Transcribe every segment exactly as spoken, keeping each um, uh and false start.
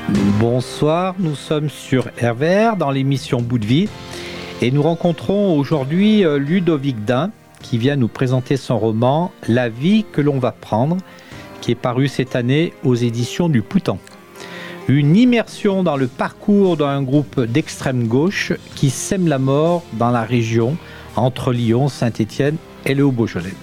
Bonsoir, nous sommes sur R V R dans l'émission Bout de vie et nous rencontrons aujourd'hui Ludovic Dain qui vient nous présenter son roman La vie que l'on va prendre, qui est paru cette année aux éditions du Poutan. Une immersion dans le parcours d'un groupe d'extrême gauche qui sème la mort dans la région entre Lyon, Saint-Étienne et le Haut-Beaujolais.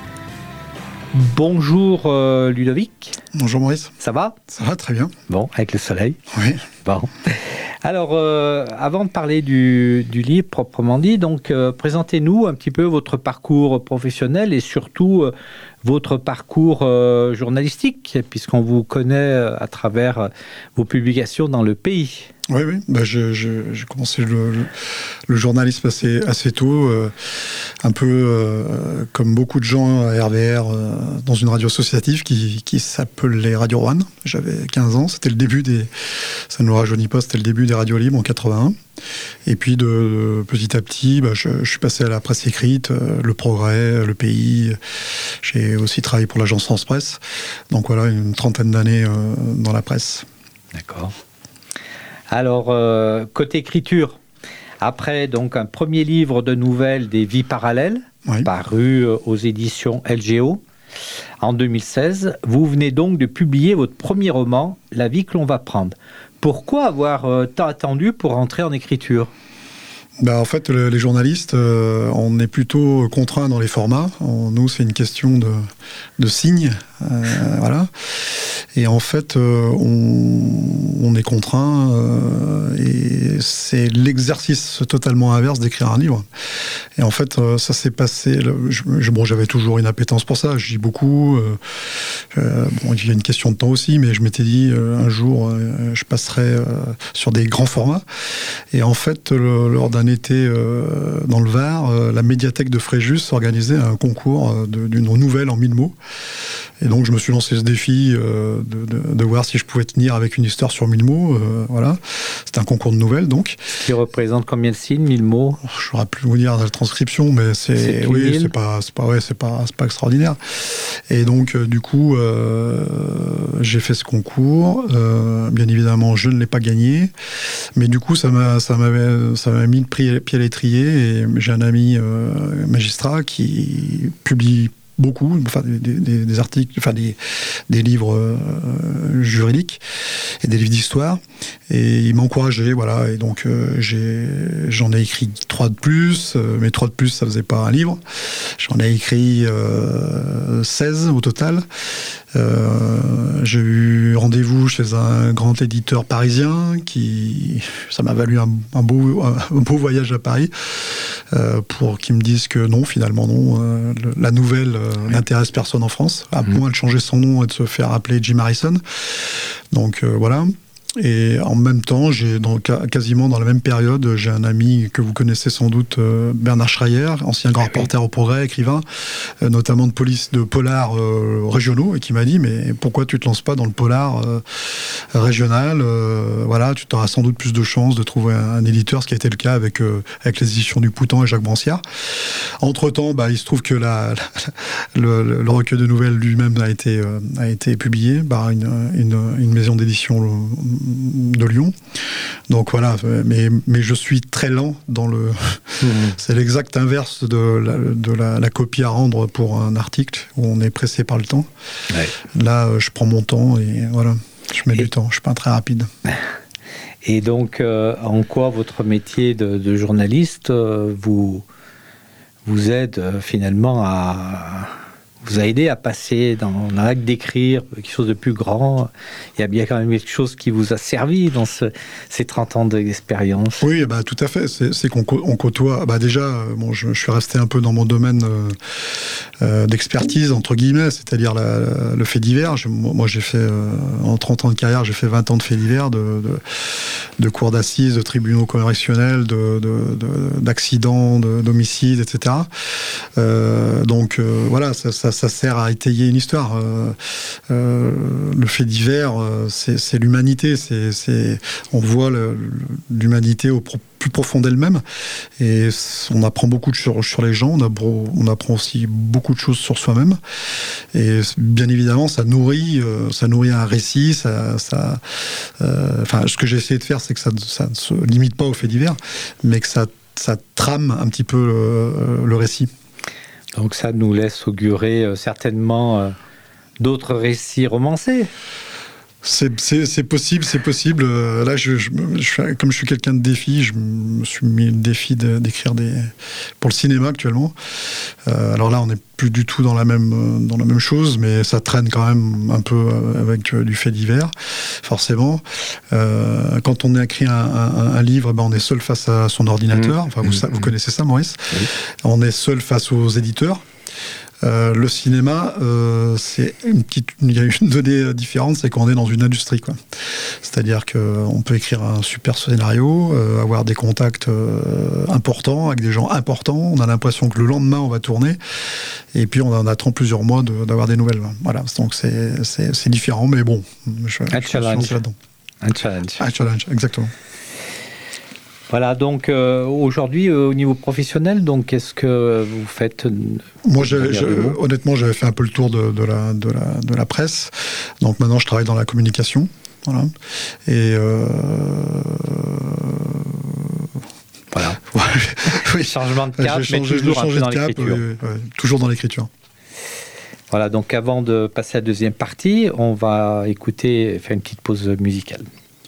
Bonjour euh, Ludovic. Bonjour Maurice. Ça va ? Ça va très bien. Bon, avec le soleil. Oui. Bon. Alors, euh, avant de parler du, du livre proprement dit, donc euh, présentez-nous un petit peu votre parcours professionnel et surtout euh, votre parcours euh, journalistique, puisqu'on vous connaît euh, à travers euh, vos publications dans Le Pays. Oui, oui. Bah, je, je, j'ai commencé le, le, le journalisme assez, assez tôt, euh, un peu euh, comme beaucoup de gens à R V R, euh, dans une radio associative qui, qui s'appelait Radio Rouen. J'avais quinze ans, c'était le début des... Ça ne nous rajeunit pas, c'était le début des radios libres en quatre-vingt-un. Et puis de, de petit à petit, bah, je, je suis passé à la presse écrite, euh, Le Progrès, Le Pays. J'ai aussi travaillé pour l'agence France Presse. Donc voilà, une trentaine d'années euh, dans la presse. D'accord. Alors, euh, côté écriture, après donc un premier livre de nouvelles des Vies parallèles, oui, paru euh, aux éditions L G O en deux mille seize, vous venez donc de publier votre premier roman, La vie que l'on va prendre. Pourquoi avoir euh, tant attendu pour entrer en écriture ? Bah, en fait, le, les journalistes, euh, on est plutôt contraints dans les formats. On, nous, c'est une question de, de signes. Euh, voilà. Et en fait, euh, on, on est contraint euh, et c'est l'exercice totalement inverse d'écrire un livre. Et en fait, euh, ça s'est passé... Je, je, bon, j'avais toujours une appétence pour ça, je lis beaucoup. Euh, euh, bon, il y a une question de temps aussi, mais je m'étais dit, euh, un jour, euh, je passerai euh, sur des grands formats. Et en fait, le, lors d'un été euh, dans le Var, euh, la médiathèque de Fréjus organisait un concours euh, de, d'une nouvelle en mille mots. Et donc, je me suis lancé ce défi euh, de, de, de voir si je pouvais tenir avec une histoire sur mille mots. Euh, voilà. C'était un concours de nouvelles, donc. Qui représente combien de signes, mille mots ? Je ne saurais plus vous dire la transcription, mais c'est, c'est oui, c'est pas, c'est pas, ouais, c'est pas, c'est pas extraordinaire. Et donc, euh, du coup, euh, j'ai fait ce concours. Euh, bien évidemment, je ne l'ai pas gagné, mais du coup, ça m'a, ça m'avait, ça m'a mis le pied à l'étrier. Et j'ai un ami euh, magistrat qui publie beaucoup, enfin des, des, des articles, enfin des, des livres euh, juridiques et des livres d'histoire. Et il m'a encouragé, voilà. Et donc euh, j'ai, j'en ai écrit trois de plus, euh, mais trois de plus, ça faisait pas un livre. J'en ai écrit euh, seize au total. Euh, j'ai eu rendez-vous chez un grand éditeur parisien qui, ça m'a valu un, un, beau, un beau voyage à Paris euh, pour qu'ils me disent que non, finalement non, euh, le, la nouvelle euh, n'intéresse personne en France, à mmh. moins de changer son nom et de se faire appeler Jim Harrison. Donc euh, voilà. Et en même temps, j'ai donc quasiment dans la même période, j'ai un ami que vous connaissez sans doute, euh, Bernard Schreier, ancien grand reporter au Progrès, écrivain, euh, notamment de police, de polars euh, régionaux, et qui m'a dit mais pourquoi tu te lances pas dans le polar euh, régional euh, Voilà, tu auras sans doute plus de chances de trouver un, un éditeur, ce qui a été le cas avec euh, avec les éditions du Poutan et Jacques Branciard. Entre temps, bah, il se trouve que la, la, le, le recueil de nouvelles lui-même a été euh, a été publié par une, une, une maison d'édition de Lyon. Donc voilà, mais, mais je suis très lent dans le... Mmh. C'est l'exact inverse de, la, de la, la copie à rendre pour un article, où on est pressé par le temps. Ouais. Là, je prends mon temps et voilà, je mets et... du temps, je suis pas très rapide. Et donc, euh, en quoi votre métier de, de journaliste euh, vous, vous aide euh, finalement à... vous a aidé à passer dans l'acte d'écrire quelque chose de plus grand. Il y a bien quand même quelque chose qui vous a servi dans ce, ces trente ans d'expérience. Oui, bah, tout à fait. C'est, c'est qu'on on côtoie... Bah, déjà, bon, je, je suis resté un peu dans mon domaine euh, euh, d'expertise, entre guillemets, c'est-à-dire la, la, le fait divers. Je, moi, j'ai fait, euh, en trente ans de carrière, j'ai fait vingt ans de faits divers, de, de, de cours d'assises, de tribunaux correctionnels, de, de, de, d'accidents, de, d'homicides, et cetera. Euh, donc, euh, voilà, ça, ça ça sert à étayer une histoire. Euh, euh, le fait divers, euh, c'est, c'est l'humanité. C'est, c'est, on voit le, l'humanité au pro- plus profond d'elle-même, et on apprend beaucoup sur, sur les gens, on, a, on apprend aussi beaucoup de choses sur soi-même, et bien évidemment ça nourrit, euh, ça nourrit un récit, ça, ça, euh, enfin, ce que j'ai essayé de faire, c'est que ça, ça ne se limite pas aux faits divers, mais que ça, ça trame un petit peu le, le récit. Donc ça nous laisse augurer euh, certainement euh, d'autres récits romancés. C'est, c'est, c'est possible, c'est possible. Euh, là, je, je, je, comme je suis quelqu'un de défi, je me suis mis le défi de, d'écrire des, pour le cinéma actuellement. Euh, alors là, on n'est plus du tout dans la même, dans la même chose, mais ça traîne quand même un peu avec du fait divers, forcément. Euh, quand on écrit un, un, un livre, ben on est seul face à son ordinateur. Enfin, vous, mmh. vous connaissez ça, Maurice ? Oui. On est seul face aux éditeurs. Euh, le cinéma, euh, c'est une petite, il y a une donnée différente, c'est qu'on est dans une industrie, quoi. C'est-à-dire qu'on peut écrire un super scénario, euh, avoir des contacts euh, importants avec des gens importants. On a l'impression que le lendemain on va tourner, et puis on en attend plusieurs mois de, d'avoir des nouvelles. Voilà, donc c'est, c'est, c'est différent, mais bon, je, un je challenge. suis là-dedans. Un challenge. Un challenge, exactement. Voilà, donc euh, aujourd'hui, euh, au niveau professionnel, donc qu'est-ce que vous faites ? Moi, j'ai, j'ai, honnêtement, j'avais fait un peu le tour de, de, la, de, la, de la presse. Donc maintenant, je travaille dans la communication. Voilà. Et. Euh... Voilà. oui. Changement de cap, j'ai changé, mais toujours un peu dans cap, l'écriture. Oui, oui, toujours dans l'écriture. Voilà, donc avant de passer à la deuxième partie, on va écouter, faire une petite pause musicale.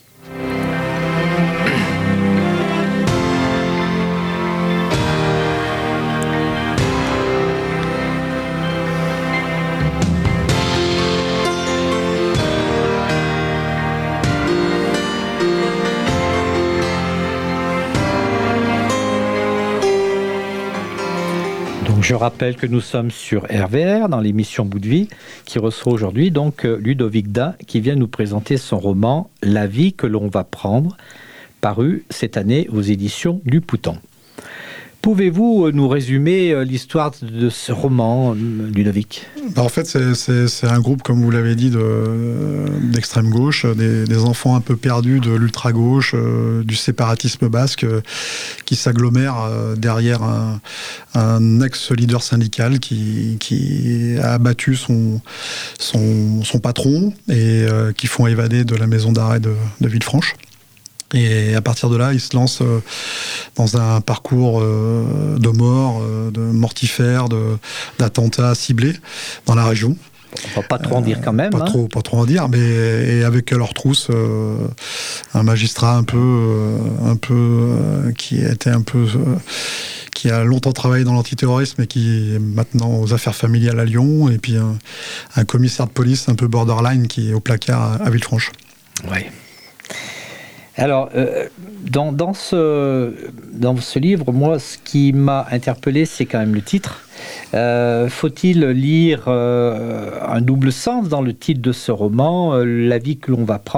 Je rappelle que nous sommes sur R V R dans l'émission Bout de Vie qui reçoit aujourd'hui donc Ludovic Dain qui vient nous présenter son roman La vie que l'on va prendre, paru cette année aux éditions du Pouton. Pouvez-vous nous résumer l'histoire de ce roman, Ludovic ? En fait, c'est, c'est, c'est un groupe, comme vous l'avez dit, de, d'extrême gauche, des, des enfants un peu perdus de l'ultra-gauche, euh, du séparatisme basque, euh, qui s'agglomèrent euh, derrière un, un ex-leader syndical qui, qui a abattu son, son, son patron et euh, qui font évader de la maison d'arrêt de, de Villefranche. Et à partir de là, il se lance euh, dans un parcours euh, de mort, euh, de mortifère, de, d'attentats ciblés dans la région. On va pas trop en dire quand même. Euh, pas, hein. trop, pas trop en dire, mais et avec à leur trousse euh, un magistrat un peu, euh, un peu euh, qui était un peu, euh, qui a longtemps travaillé dans l'antiterrorisme et qui est maintenant aux affaires familiales à Lyon, et puis un, un commissaire de police un peu borderline qui est au placard à, à Villefranche. Oui. Alors, euh, dans, dans, ce, dans ce livre, moi, ce qui m'a interpellé, c'est quand même le titre. Euh, faut-il lire euh, un double sens dans le titre de ce roman, euh, La vie que l'on va prendre ?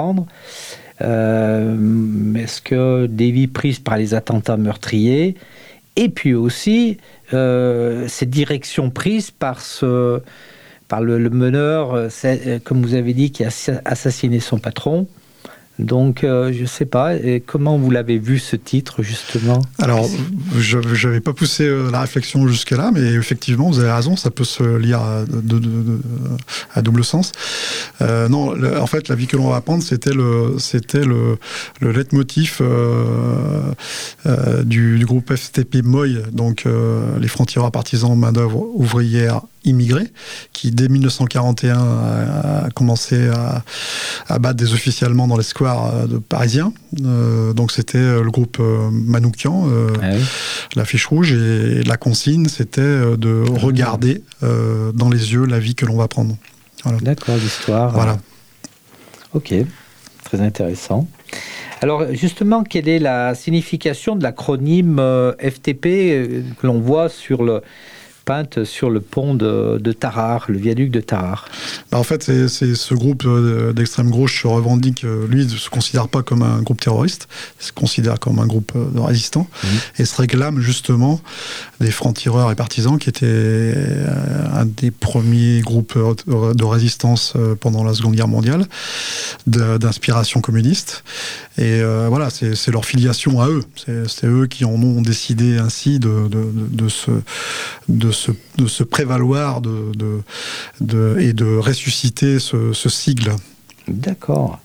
euh, Est-ce que des vies prises par les attentats meurtriers ? Et puis aussi, euh, cette direction prise par, ce, par le, le meneur, comme vous avez dit, qui a assassiné son patron. Donc, euh, je ne sais pas, et comment vous l'avez vu ce titre, justement ? Alors, je n'avais pas poussé euh, la réflexion jusque-là, mais effectivement, vous avez raison, ça peut se lire à, de, de, de, à double sens. Euh, non, le, en fait, La vie que l'on va prendre, c'était le, c'était le, le leitmotiv euh, euh, du, du groupe F T P M O I, donc euh, les francs-tireurs partisans main-d'œuvre ouvrière immigrés, qui dès mille neuf cent quarante et un a, a commencé à, à battre des officiers allemands dans les squares de parisiens. Euh, donc c'était le groupe euh, Manoukian, euh, ah oui. l'affiche rouge, et la consigne c'était de regarder euh, dans les yeux la vie que l'on va prendre. Voilà. D'accord, l'histoire. Voilà. Euh... Ok, très intéressant. Alors justement, quelle est la signification de l'acronyme euh, F T P euh, que l'on voit sur le peinte sur le pont de, de Tarare, le viaduc de Tarare. Bah en fait, c'est, c'est ce groupe d'extrême gauche se revendique, lui, ne se considère pas comme un groupe terroriste, il se considère comme un groupe de résistants, mmh. et se réclame justement des francs-tireurs et partisans qui étaient un des premiers groupes de résistance pendant la Seconde Guerre mondiale, de, d'inspiration communiste. Et euh, voilà, c'est, c'est leur filiation à eux. C'est, c'est eux qui en ont décidé ainsi de, de, de, de, se, de, se, de se prévaloir de, de, de, et de ressusciter ce, ce sigle. D'accord.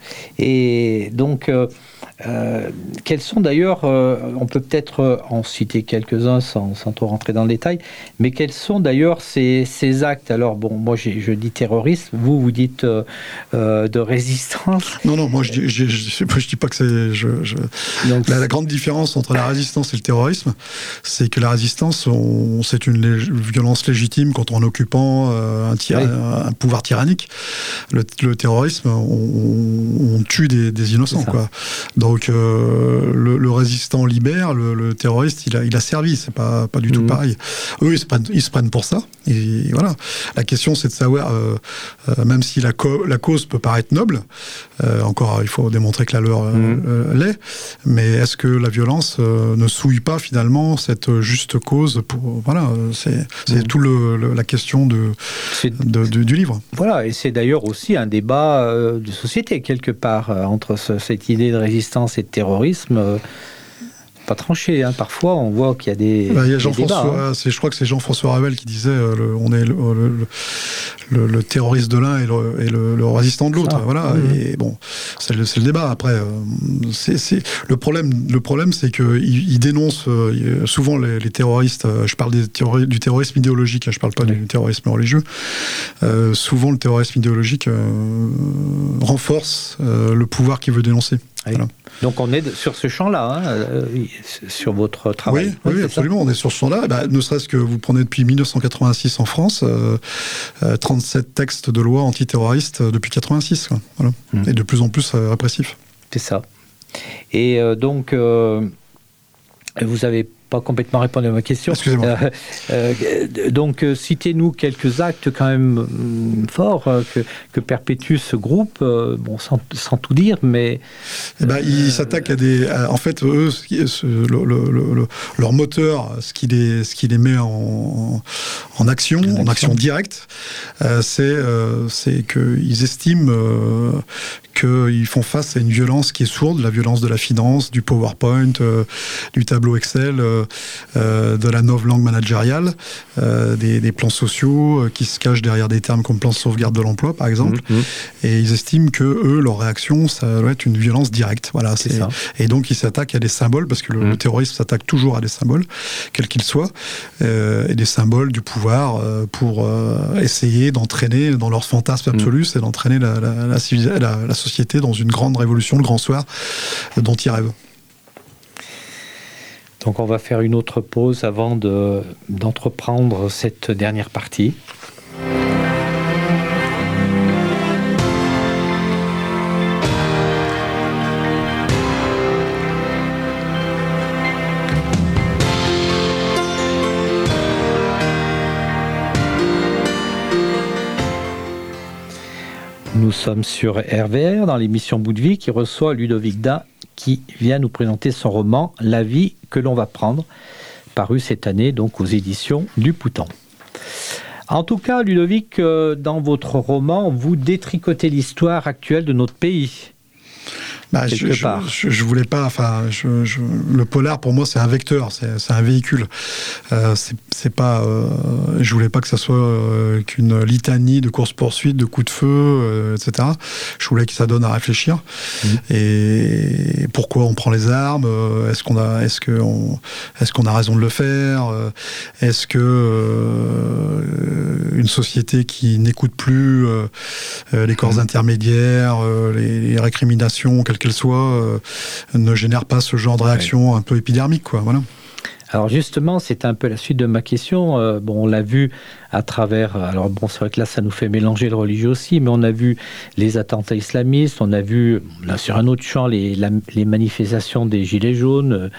Et donc, euh, euh, quels sont d'ailleurs, euh, on peut peut-être en citer quelques-uns sans, sans trop rentrer dans le détail, mais quels sont d'ailleurs ces, ces actes? Alors, bon, moi j'ai, je dis terrorisme, vous, vous dites euh, euh, de résistance. Non, non, moi je dis, je, je, je, je dis pas que c'est... Je, je... Donc, la, la grande différence entre la résistance et le terrorisme, c'est que la résistance, on, c'est une lég- violence légitime contre un occupant, euh, un, tyra- oui. un, un pouvoir tyrannique. Le, le terrorisme, on, on tue des, des innocents, quoi. Donc euh, le, le résistant libère, le, le terroriste il a, il a servi, c'est pas, pas du mmh. tout pareil. Eux ils se, prennent, ils se prennent pour ça, et voilà. La question c'est de savoir, euh, euh, même si la, co- la cause peut paraître noble, euh, encore il faut démontrer que la leur euh, mmh. euh, l'est, mais est-ce que la violence euh, ne souille pas finalement cette juste cause pour, voilà, c'est, c'est mmh. tout le, le, la question de, de, de, du livre. Voilà, et c'est d'ailleurs aussi un débat euh, de société quelque part, euh, entre ce, cette idée de résistance et de terrorisme, euh, pas tranché. Hein. Parfois, on voit qu'il y a des, bah, il y a des débats. Hein. C'est, je crois que c'est Jean-François Ravel qui disait euh, le, on est le, le, le, le terroriste de l'un et le, et le, le résistant de l'autre. Ah, voilà. Mmh. Et bon, c'est le, c'est le débat. Après, euh, c'est, c'est le problème. Le problème, c'est que il, il dénonce euh, souvent les, les terroristes. Euh, je parle des terrori- du terrorisme idéologique. Hein, je parle pas oui. du terrorisme religieux. Euh, souvent, le terrorisme idéologique euh, renforce euh, le pouvoir qu'il veut dénoncer. Oui. Voilà. Donc on est sur ce champ-là, hein, euh, sur votre travail. Oui, oui, absolument, on est sur ce champ-là. Bah, ne serait-ce que vous prenez depuis dix-neuf cent quatre-vingt-six en France, euh, euh, trente-sept textes de loi antiterroristes depuis quatre-vingt-six, quoi. Voilà. Mmh. Et de plus en plus euh, répressifs. C'est ça. Et euh, donc, euh, vous avez pas complètement répondu à ma question. Excusez-moi. Euh, euh, donc, euh, citez-nous quelques actes quand même euh, forts euh, que, que perpétue ce groupe, euh, bon, sans, sans tout dire, mais... Eh ben, euh, ils s'attaquent à des... À, en fait, eux, ce, le, le, le, leur moteur, ce qui les, ce qui les met en, en action, en action, en action directe, euh, c'est, euh, c'est qu'ils estiment euh, qu'ils font face à une violence qui est sourde, la violence de la finance, du PowerPoint, euh, du tableau Excel, euh, euh, de la novlangue managériale, euh, des, des plans sociaux euh, qui se cachent derrière des termes comme plan de sauvegarde de l'emploi, par exemple. Mmh, mmh. Et ils estiment que eux, leur réaction, ça doit être une violence directe. Voilà, c'est, c'est ça. Et donc, ils s'attaquent à des symboles, parce que le, mmh. le terrorisme s'attaque toujours à des symboles, quels qu'ils soient, euh, et des symboles du pouvoir euh, pour euh, essayer d'entraîner dans leur fantasme absolu, mmh. c'est d'entraîner la, la, la, la, la, la société dans une grande révolution, le grand soir dont ils rêvent. Donc on va faire une autre pause avant de, d'entreprendre cette dernière partie. Nous sommes sur R V R dans l'émission Bout de Vie qui reçoit Ludovic Dain qui vient nous présenter son roman « La vie que l'on va prendre », paru cette année donc aux éditions du Pouton. En tout cas, Ludovic, dans votre roman, vous détricotez l'histoire actuelle de notre pays. Bah, je, je, je, je voulais pas. Enfin, je, je, le polar pour moi c'est un vecteur, c'est, c'est un véhicule. Euh, c'est, c'est pas. Euh, je voulais pas que ça soit euh, qu'une litanie de course poursuite, de coups de feu, euh, et cetera. Je voulais que ça donne à réfléchir. Mmh. Et pourquoi on prend les armes euh, Est-ce qu'on a, est-ce que on, est-ce qu'on a raison de le faire euh, Est-ce que euh, une société qui n'écoute plus euh, les corps mmh. intermédiaires, euh, les, les récriminations, qu'elle soit, euh, ne génère pas ce genre de réaction ouais. un peu épidermique, quoi. Voilà. Alors justement, c'est un peu la suite de ma question. Euh, bon, on l'a vu à travers... Alors bon, c'est vrai que là, ça nous fait mélanger le religieux aussi, mais on a vu les attentats islamistes, on a vu, là, sur un autre champ, les, la, les manifestations des Gilets jaunes,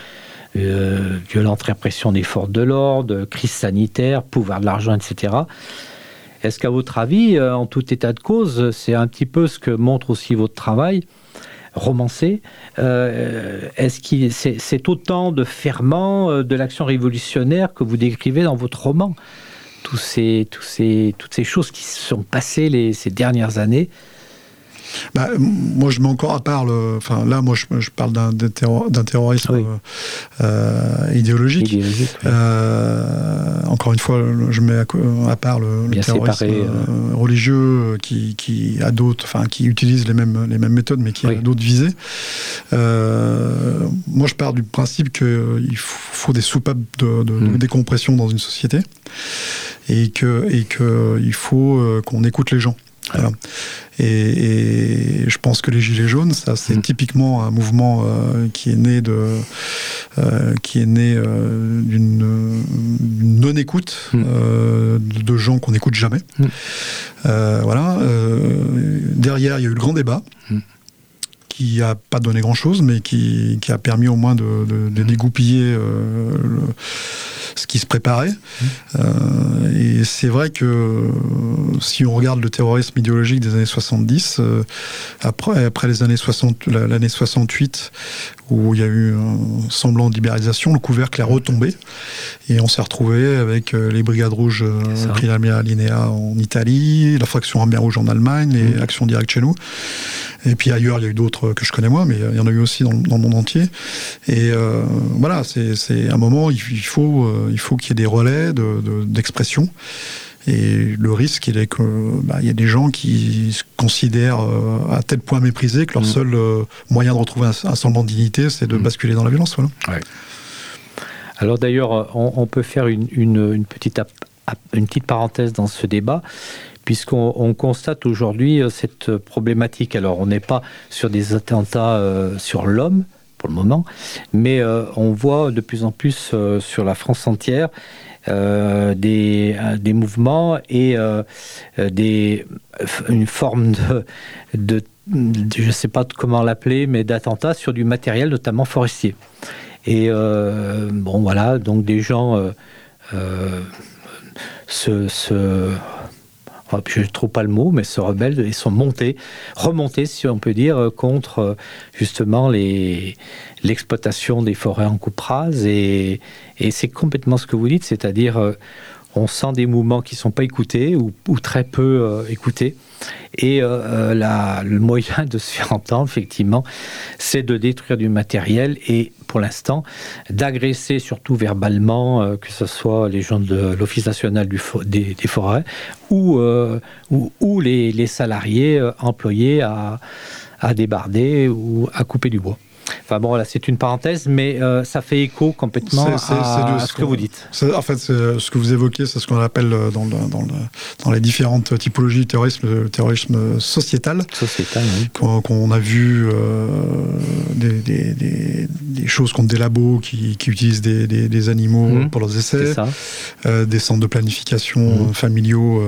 euh, violente répression des forces de l'ordre, crise sanitaire, pouvoir de l'argent, et cetera. Est-ce qu'à votre avis, euh, en tout état de cause, c'est un petit peu ce que montre aussi votre travail romancé, euh, est-ce que c'est, c'est autant de ferments euh, de l'action révolutionnaire que vous décrivez dans votre roman, tous ces, tous ces, toutes ces choses qui se sont passées les, ces dernières années? Bah, moi, je mets encore à part le. Enfin, là, moi, je, je parle d'un, d'un, terror, d'un terrorisme oui. euh, idéologique. idéologique oui. euh, encore une fois, je mets à, à part le, le terrorisme séparé, euh... religieux qui, qui a d'autres, enfin, qui utilise les mêmes, les mêmes méthodes, mais qui oui. a d'autres visées. Euh, moi, je pars du principe qu'il faut des soupapes de, de, mmh. de décompression dans une société, et que, et que il faut qu'on écoute les gens. Voilà. Et, et je pense que les Gilets jaunes, ça, c'est mmh. typiquement un mouvement euh, qui est né de, euh, qui est né euh, d'une, d'une non-écoute mmh. euh, de, de gens qu'on n'écoute jamais. Mmh. Euh, voilà. Euh, derrière, il y a eu le grand débat. Mmh. Qui n'a pas donné grand-chose, mais qui, qui a permis au moins de, de, de dégoupiller euh, le, ce qui se préparait. Mmh. Euh, et c'est vrai que si on regarde le terrorisme idéologique des années soixante-dix, euh, après, après les années soixante, l'année soixante-huit, où il y a eu un semblant de libéralisation, le couvercle est retombé, et on s'est retrouvé avec les Brigades Rouges Prima Linea en Italie, la fraction Armée Rouge en Allemagne, et mmh. Action Directe chez nous. Et puis ailleurs, il y a eu d'autres que je connais moins, mais il y en a eu aussi dans, dans le monde entier. Et euh, voilà, c'est, c'est un moment, il faut, euh, il faut qu'il y ait des relais de, de, d'expression. Et le risque, il est qu'il bah, y a des gens qui se considèrent euh, à tel point méprisés que leur mmh. seul euh, moyen de retrouver un, un semblant de dignité, c'est de mmh. basculer dans la violence. Voilà. Ouais. Alors d'ailleurs, on, on peut faire une, une, une, petite, une petite parenthèse dans ce débat, puisqu'on on constate aujourd'hui cette problématique. Alors, on n'est pas sur des attentats euh, sur l'homme, pour le moment, mais euh, on voit de plus en plus euh, sur la France entière euh, des, euh, des mouvements et euh, des, une forme de, de, de je ne sais pas comment l'appeler, mais d'attentats sur du matériel, notamment forestier. Et euh, bon, voilà, donc des gens euh, euh, se... se je ne trouve pas le mot, mais se rebellent et sont montés, remontés, si on peut dire, contre justement les, l'exploitation des forêts en coupe rase. Et, et c'est complètement ce que vous dites, c'est-à-dire on sent des mouvements qui ne sont pas écoutés ou, ou très peu euh, écoutés. Et euh, la, le moyen de se faire entendre, effectivement, c'est de détruire du matériel et, pour l'instant, d'agresser, surtout verbalement, euh, que ce soit les gens de l'Office national du fo- des, des forêts ou, euh, ou, ou les, les salariés euh, employés à, à débarder ou à couper du bois. Enfin bon, là, c'est une parenthèse, mais euh, ça fait écho complètement c'est, c'est, à, c'est de, à ce que vous dites. C'est, en fait, c'est, ce que vous évoquez, c'est ce qu'on appelle dans, le, dans, le, dans les différentes typologies du terrorisme, le terrorisme sociétal. Sociétal, oui. Qu'on, qu'on a vu euh, des, des, des, des choses contre des labos qui, qui utilisent des, des, des animaux mmh. pour leurs essais, euh, des centres de planification mmh. familiaux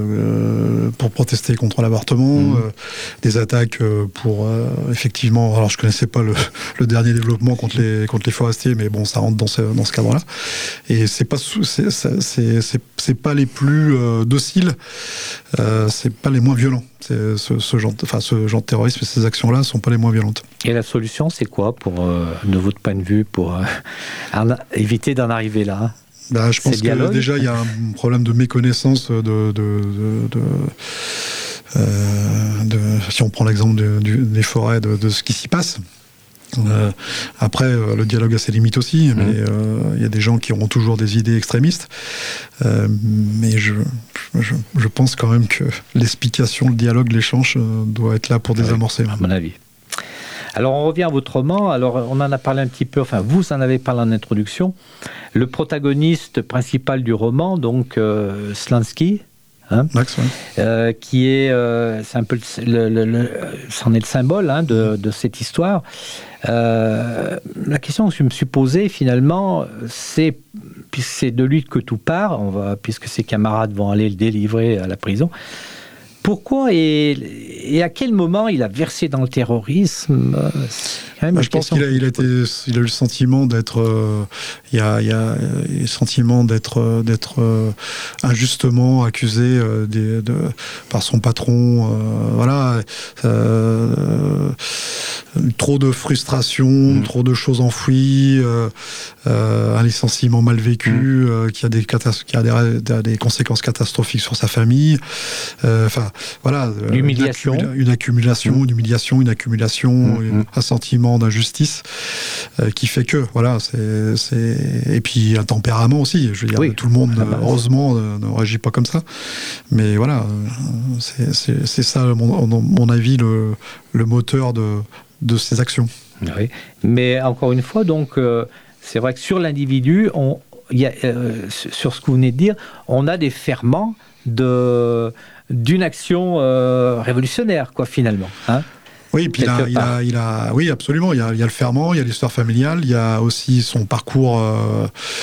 euh, pour protester contre l'avortement, mmh. euh, des attaques pour euh, effectivement, alors je connaissais pas le le dernier développement contre les, contre les forestiers, mais bon, ça rentre dans ce, dans ce cadre-là. Et c'est pas, c'est, c'est, c'est, c'est pas les plus euh, dociles, euh, c'est pas les moins violents. C'est ce, ce, genre, enfin, ce genre de terrorisme et ces actions-là sont pas les moins violentes. Et la solution, c'est quoi, pour, euh, de votre point de vue, pour euh, éviter d'en arriver là? Bah, je pense que déjà, il y a un problème de méconnaissance de... de, de, de Euh, de, si on prend l'exemple de, de, des forêts, de, de ce qui s'y passe. Euh, après, euh, le dialogue a ses limites aussi, mais il mmh. euh, y a des gens qui auront toujours des idées extrémistes. Euh, mais je, je, je pense quand même que l'explication, le dialogue, l'échange euh, doit être là pour désamorcer. Oui, à mon avis. Alors, on revient à votre roman. Alors, on en a parlé un petit peu, enfin, vous en avez parlé en introduction. Le protagoniste principal du roman, donc euh, Slansky, Hein, Max, ouais. euh, qui est, euh, c'est un peu le, le, le, c'en est le symbole hein, de, de cette histoire. Euh, la question que je me suis posée finalement, c'est, puisque c'est de lui que tout part, on va, puisque ses camarades vont aller le délivrer à la prison. Pourquoi et, et à quel moment il a versé dans le terrorisme? Bah, je pense qu'il a, il a, été, il a eu le sentiment d'être, euh, il y a, il y a le sentiment d'être, d'être euh, injustement accusé euh, de, de, par son patron. Euh, voilà, euh, trop de frustration, mmh. trop de choses enfouies, euh, euh, un licenciement mal vécu mmh. euh, qui a des catas- qui a des, des conséquences catastrophiques sur sa famille. Enfin, euh, voilà, l'humiliation, une, accumula- une accumulation, mmh. une humiliation, une accumulation, mmh. un sentiment d'injustice euh, qui fait que voilà c'est, c'est et puis un tempérament aussi, je veux dire oui. tout le monde ah bah, heureusement ne, ne réagit pas comme ça, mais voilà c'est, c'est, c'est ça mon, mon avis le, le moteur de, de ces actions. Oui. Mais encore une fois donc euh, c'est vrai que sur l'individu on, y a, euh, sur ce que vous venez de dire on a des ferments de, d'une action euh, révolutionnaire quoi finalement hein. Oui, puis il a, il a, il a, oui, absolument. Il y a, il y a le ferment, il y a l'histoire familiale, il y a aussi son parcours. Euh,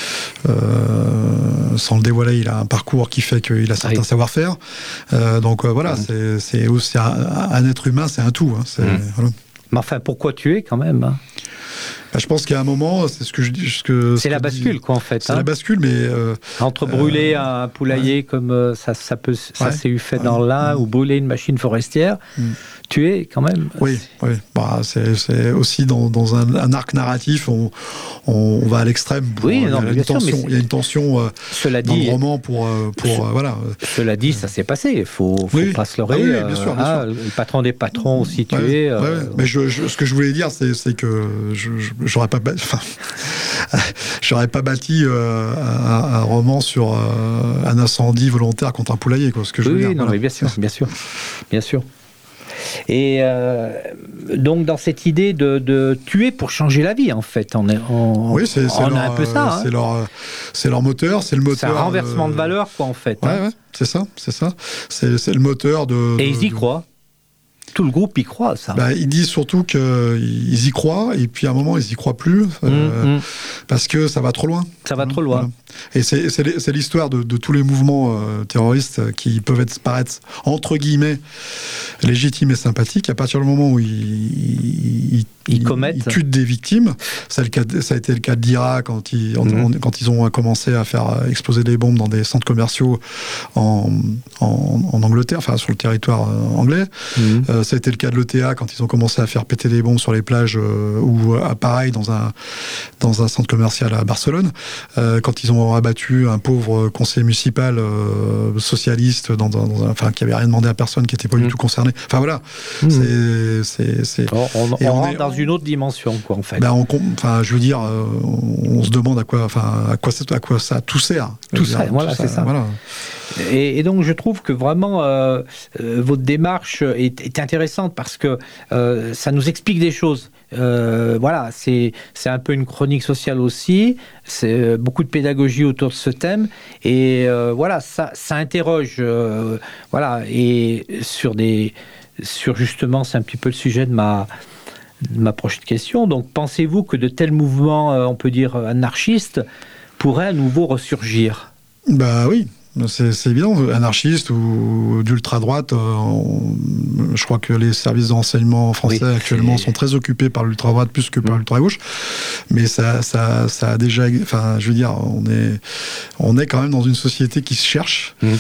euh, sans le dévoiler, il a un parcours qui fait qu'il a certains oui. savoir-faire. Euh, donc euh, voilà, mmh. c'est, c'est aussi un, un être humain, c'est un tout. Hein, c'est, mmh. voilà. Mais enfin, pourquoi tuer quand même hein bah, je pense qu'à un moment, c'est ce que je dis. Ce que, c'est ce la que bascule, dit, quoi, en fait. C'est hein. la bascule, mais. Euh, Entre brûler euh, un poulailler, ouais. comme euh, ça, ça, peut, ça ouais. s'est eu fait ouais. dans l'Ain, ouais. ou brûler une machine forestière, mm. tuer quand même. Oui, oui. Bah, c'est, c'est aussi dans, dans un, un arc narratif, on, on, on va à l'extrême. Pour, oui, non, il, y a une tension, sûr, il y a une tension euh, cela dans dit, le roman pour. pour ce, euh, voilà. Cela dit, ça s'est passé. Il ne faut, faut oui. pas se leurrer. Ah, oui, bien sûr, bien ah, sûr. Le patron des patrons aussi tué. Ouais, euh, ouais, mais je, je, ce que je voulais dire, c'est, c'est que je, je, j'aurais pas. Enfin, j'aurais pas bâti euh, un, un roman sur euh, un incendie volontaire contre un poulailler, quoi. Ce que je veux oui, dire. Non, voilà. mais bien sûr, bien sûr, bien sûr. Et euh, donc dans cette idée de, de tuer pour changer la vie, en fait, on, est, on, oui, c'est, c'est on leur, a un peu ça. C'est, hein. leur, c'est leur moteur, c'est le moteur. C'est un renversement euh... de valeur, quoi, en fait. Ouais, hein. ouais, c'est ça, c'est ça. C'est, c'est le moteur de. Et de, ils y de... croient. Tout le groupe y croit, ça. Bah, ils disent surtout qu'ils y croient, et puis à un moment, ils y croient plus, euh, mmh, mmh. parce que ça va trop loin. Ça va trop loin. Voilà. Et c'est, c'est, c'est l'histoire de, de tous les mouvements euh, terroristes qui peuvent être, paraître, entre guillemets, légitimes et sympathiques, à partir du moment où ils, ils, ils, ils commettent. Ils tuent des victimes. C'est le cas de, ça a été le cas de l'I R A quand ils, mmh. quand ils ont commencé à faire exploser des bombes dans des centres commerciaux en, en, en Angleterre, enfin sur le territoire anglais. Mmh. Euh, ça a été le cas de l'E T A quand ils ont commencé à faire péter des bombes sur les plages euh, ou à pareil dans un, dans un centre commercial à Barcelone. Euh, quand ils ont abattu un pauvre conseiller municipal euh, socialiste dans, dans, dans un, enfin, qui avait rien demandé à personne, qui n'était pas mmh. du tout concerné. Enfin voilà, mmh. c'est, c'est, c'est... On, on, on, on rentre est, dans une autre dimension, quoi, en fait. Ben on, enfin, je veux dire, euh, on, on se demande à quoi, enfin, à quoi, à quoi ça tout sert. Tout sert, voilà, tout c'est ça. ça. Voilà. Et, et donc je trouve que vraiment euh, euh, votre démarche est, est intéressante parce que euh, ça nous explique des choses. Euh, voilà, c'est, c'est un peu une chronique sociale aussi, c'est euh, beaucoup de pédagogie autour de ce thème, et euh, voilà, ça, ça interroge, euh, voilà, et sur des, sur justement, c'est un petit peu le sujet de ma, de ma prochaine question. Donc, pensez-vous que de tels mouvements, euh, on peut dire anarchistes, pourraient à nouveau ressurgir ? Bah oui. C'est, c'est évident, anarchiste ou d'ultra-droite, euh, on, je crois que les services d'enseignement français oui, actuellement c'est... sont très occupés par l'ultra-droite plus que par mmh. l'ultra-gauche, mais ça, ça, ça a déjà, enfin, je veux dire, on est, on est quand même dans une société qui se cherche. Mmh.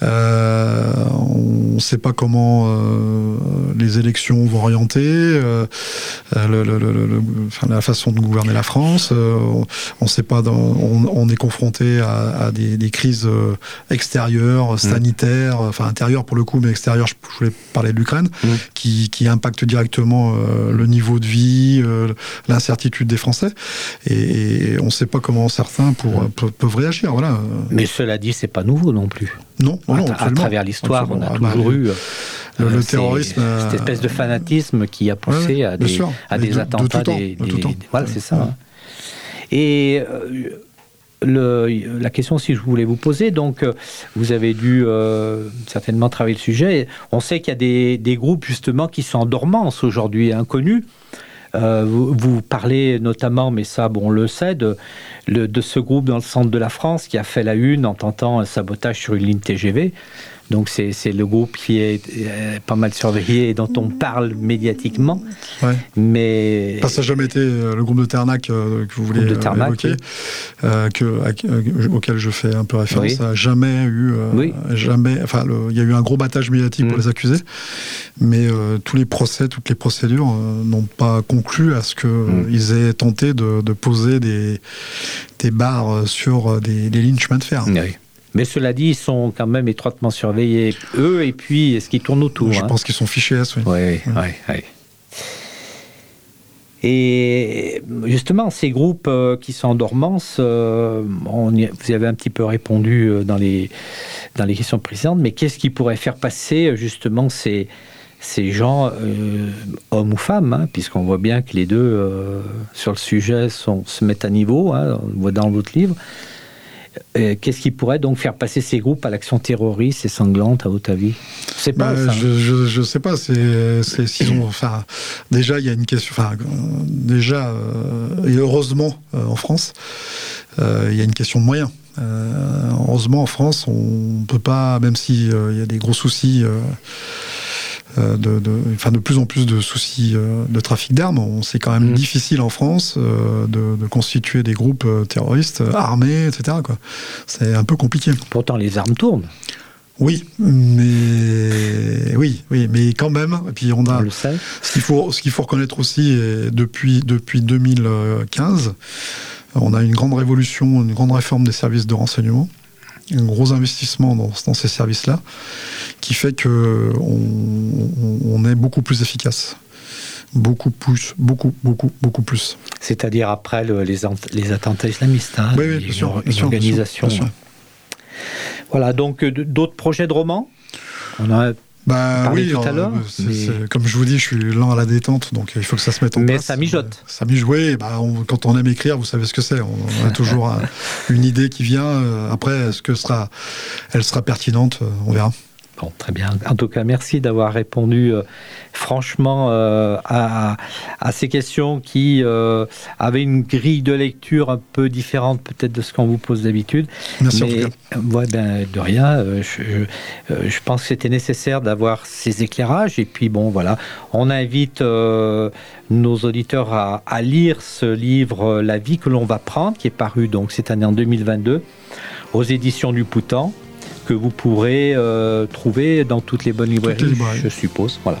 Euh, on ne sait pas comment euh, les élections vont orienter, euh, le, le, le, le, enfin, la façon de gouverner la France. Euh, on ne sait pas, dans, on, on est confronté à, à des, des crises euh, extérieur, sanitaire, mmh. enfin intérieur pour le coup, mais extérieur, je, je voulais parler de l'Ukraine, mmh. qui, qui impacte directement euh, le niveau de vie, euh, l'incertitude des Français, et, et on ne sait pas comment certains pour, mmh. peuvent, peuvent réagir. Voilà. Mais cela dit, c'est pas nouveau non plus. Non, à, non à, à travers l'histoire, absolument. On a ah, toujours bah, eu le, le terrorisme, cette espèce de fanatisme qui a poussé ouais, à des, sûr. à des de, attentats, de des, des, des, voilà, ouais. c'est ça. Ouais. Et euh, Le, la question si je voulais vous poser, donc vous avez dû euh, certainement travailler le sujet. On sait qu'il y a des, des groupes justement qui sont en dormance aujourd'hui, inconnus. Euh, vous, vous parlez notamment, mais ça bon, on le sait, de, le, de ce groupe dans le centre de la France qui a fait la une en tentant un sabotage sur une ligne T G V. Donc c'est, c'est le groupe qui est euh, pas mal surveillé et dont on parle médiatiquement. Ouais. Mais ça n'a jamais été le groupe de Ternac euh, que vous voulez de Ternac, évoquer, oui. euh, que, euh, auquel je fais un peu référence. Oui. Ça n'a jamais eu, euh, oui. jamais. Enfin, il y a eu un gros battage médiatique mmh. pour les accusés, mais euh, tous les procès, toutes les procédures euh, n'ont pas conclu à ce qu'ils mmh. aient tenté de, de poser des, des barres sur des, des lignes chemin de fer. Oui. Mais cela dit, ils sont quand même étroitement surveillés, eux, et puis ce qui tourne autour. Je hein. pense qu'ils sont fichés S, oui. Oui, oui, oui. oui. Et justement, ces groupes euh, qui sont en dormance, euh, on y, vous y avez un petit peu répondu euh, dans, les, dans les questions précédentes, mais qu'est-ce qui pourrait faire passer justement ces, ces gens, euh, hommes ou femmes, hein, puisqu'on voit bien que les deux, euh, sur le sujet, sont, se mettent à niveau, hein, on le voit dans votre livre. Euh, qu'est-ce qui pourrait donc faire passer ces groupes à l'action terroriste et sanglante, à votre avis ? Je sais pas. Bah, ça. Je, je, je sais pas. C'est, c'est s'ils ont. Enfin, déjà, il y a une question. Enfin, déjà, euh, et heureusement, euh, en France, euh, il y a une question de moyens. Euh, heureusement, en France, on peut pas, même si euh, il y a des gros soucis. Euh, De, de, enfin de plus en plus de soucis euh, de trafic d'armes. On, c'est quand même mmh. difficile en France euh, de, de constituer des groupes euh, terroristes euh, armés, et cetera, quoi. C'est un peu compliqué. Pourtant, les armes tournent. Oui, mais oui, oui, mais quand même. Et puis on a. On le sait. Ce qu'il faut, ce qu'il faut reconnaître aussi, et depuis depuis deux mille quinze, on a une grande révolution, une grande réforme des services de renseignement. Un gros investissement dans, dans ces services-là, qui fait que on, on est beaucoup plus efficace, beaucoup plus, beaucoup, beaucoup, beaucoup plus. C'est-à-dire après le, les, les attentats islamistes, hein, oui, oui, bien sûr, une organisation. Bien sûr. Voilà, donc d'autres projets de romans. On a Bah parlé oui, tout à euh, l'heure. c'est, mais... c'est, comme je vous dis, je suis lent à la détente, donc il faut que ça se mette en mais place. Mais ça mijote. Ça mijote, oui. Bah, on, quand on aime écrire, vous savez ce que c'est. On, on a toujours un, une idée qui vient. Après, est-ce que sera, elle sera pertinente ? On verra. Bon, très bien. En tout cas, merci d'avoir répondu euh, franchement euh, à, à ces questions qui euh, avaient une grille de lecture un peu différente peut-être de ce qu'on vous pose d'habitude. Merci. Mais, en tout cas. Ouais, ben, de rien. Euh, je, je, euh, je pense que c'était nécessaire d'avoir ces éclairages. Et puis, bon, voilà. On invite euh, nos auditeurs à, à lire ce livre « La vie que l'on va prendre » qui est paru donc cette année en deux mille vingt-deux aux éditions du Poutan, que vous pourrez euh, trouver dans toutes les bonnes librairies, les librairies, je suppose. Voilà.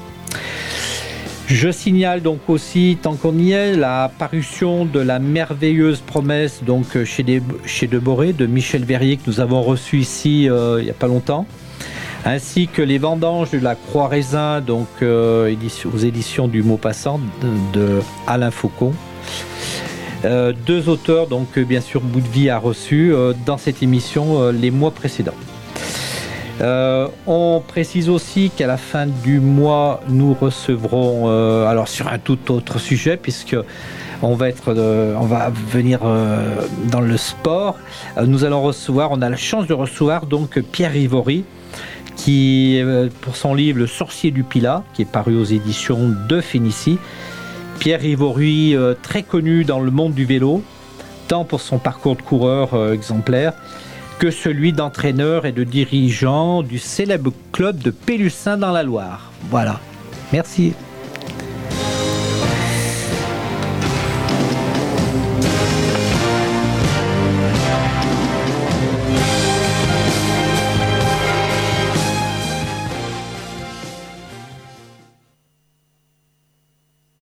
Je signale donc aussi, tant qu'on y est, la parution de La merveilleuse promesse donc chez, des, chez Deboré de Michel Verrier, que nous avons reçu ici euh, il n'y a pas longtemps, ainsi que Les vendanges de la Croix-Raisin, donc euh, édition, aux éditions du Maupassant de, de Alain Faucon. Euh, deux auteurs, donc bien sûr Bout de Vie a reçu euh, dans cette émission euh, les mois précédents. Euh, on précise aussi qu'à la fin du mois, nous recevrons, euh, alors sur un tout autre sujet, puisque on va être, euh, on va venir euh, dans le sport. Euh, nous allons recevoir, on a la chance de recevoir donc Pierre Rivory, qui euh, pour son livre Le Sorcier du Pilat, qui est paru aux éditions de Phénicie. Pierre Rivory, euh, très connu dans le monde du vélo, tant pour son parcours de coureur euh, exemplaire, que celui d'entraîneur et de dirigeant du célèbre club de Pélussin dans la Loire. Voilà. Merci.